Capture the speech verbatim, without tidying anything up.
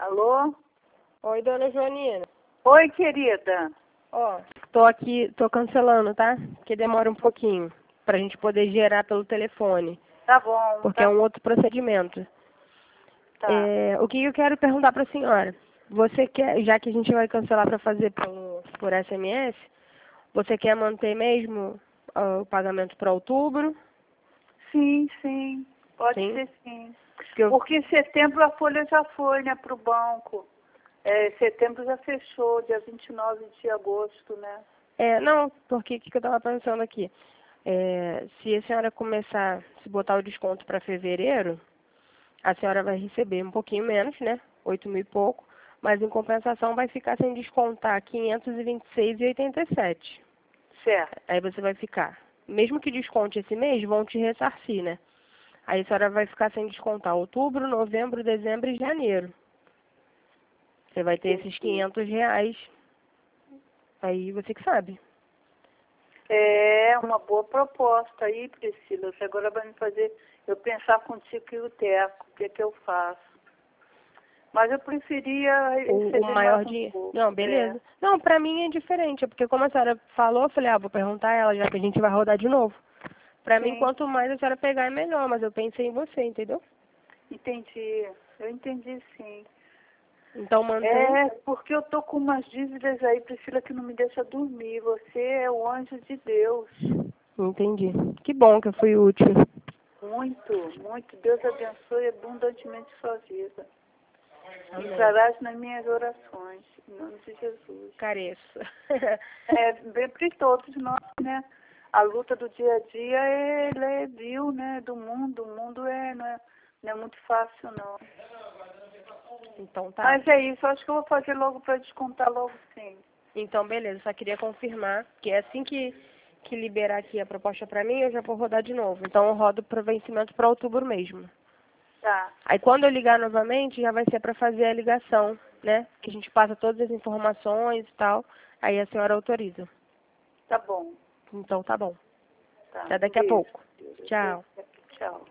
Alô? Oi, dona Joanina. Oi, querida. Ó, tô aqui, tô cancelando, tá? Porque demora um pouquinho pra gente poder gerar pelo telefone, Tá bom, porque tá, é um outro procedimento. tá. É, o que eu quero perguntar pra senhora? Você quer, já que a gente vai cancelar pra fazer pelo, por S M S, você quer manter mesmo ah, o pagamento para outubro? Sim, sim. Pode Sim? ser sim. Porque eu, Porque em setembro a folha já foi, né, pro banco. É, setembro já fechou, dia vinte e nove de agosto, né? é, não, porque o que que eu tava pensando aqui? É, se a senhora começar, se botar o desconto para fevereiro, a senhora vai receber um pouquinho menos, né? Oito mil e pouco, mas em compensação vai ficar sem descontar quinhentos e vinte e seis e oitenta e sete. Certo. Aí você vai ficar, mesmo que desconte esse mês, vão te ressarcir, né? Aí a senhora vai ficar sem descontar outubro, novembro, dezembro e janeiro. Você vai ter esses Entendi. quinhentos reais. Aí você que sabe. É uma boa proposta aí, Priscila. Você agora vai me fazer eu pensar contigo e o Teco, o que é que eu faço. Mas eu preferia O, o receber maior mais um dinheiro. pouco. Não, É. beleza. Não, pra mim é diferente, é porque como a senhora falou, eu falei, ah, vou perguntar a ela, já que a gente vai rodar de novo. Pra mim, Sim, quanto mais a senhora pegar é melhor, mas eu pensei em você, entendeu? entendi. Eu entendi sim. Então mantém. É, porque eu tô com umas dívidas aí, Priscila, que não me deixa dormir. Você é o anjo de Deus. Entendi. Que bom que eu fui útil. Muito, muito. Deus abençoe abundantemente sua vida. Amém. Entrarás nas minhas orações, em nome de Jesus. Careço. É, bem para todos nós, né? A luta do dia a dia é, ela é vil, né? Do mundo. O mundo é, não é, não é muito fácil, não. Então tá. Mas é isso, acho que eu vou fazer logo para descontar logo sim. Então beleza, só queria confirmar que é assim que, que liberar aqui a proposta pra mim, eu já vou rodar de novo. Então eu rodo pro vencimento para outubro mesmo. Tá, Aí quando eu ligar novamente, já vai ser para fazer a ligação, né? Que a gente passa todas as informações e tal. Aí a senhora autoriza. tá bom. Então tá bom. Tá, Até um daqui a beijo. pouco. Deus, Tchau. Tchau.